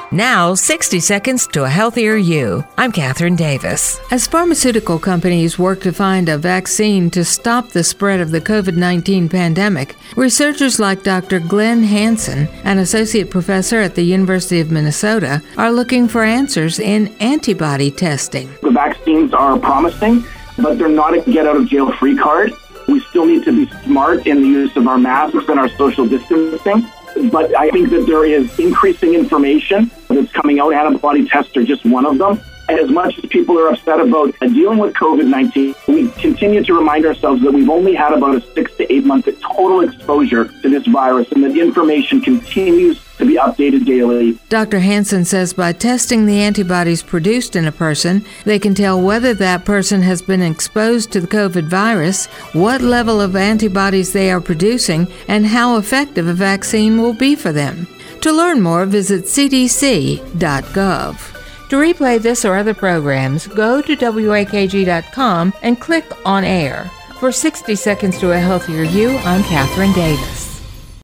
Now, 60 seconds to a healthier you. I'm Catherine Davis. As pharmaceutical companies work to find a vaccine to stop the spread of the COVID-19 pandemic, researchers like Dr. Glenn Hansen, an associate professor at the University of Minnesota, are looking for answers in antibody testing. The vaccines are promising, but they're not a get-out-of-jail-free card. We still need to be smart in the use of our masks and our social distancing. But I think that there is increasing information that's coming out. Antibody tests are just one of them. And as much as people are upset about dealing with COVID-19, we continue to remind ourselves that we've only had about a 6 to 8 month total exposure to this virus, and that information continues to be updated daily. Dr. Hansen says by testing the antibodies produced in a person, they can tell whether that person has been exposed to the COVID virus, what level of antibodies they are producing, and how effective a vaccine will be for them. To learn more, visit cdc.gov. To replay this or other programs, go to wakg.com and click on air. For 60 Seconds to a Healthier You, I'm Catherine Davis.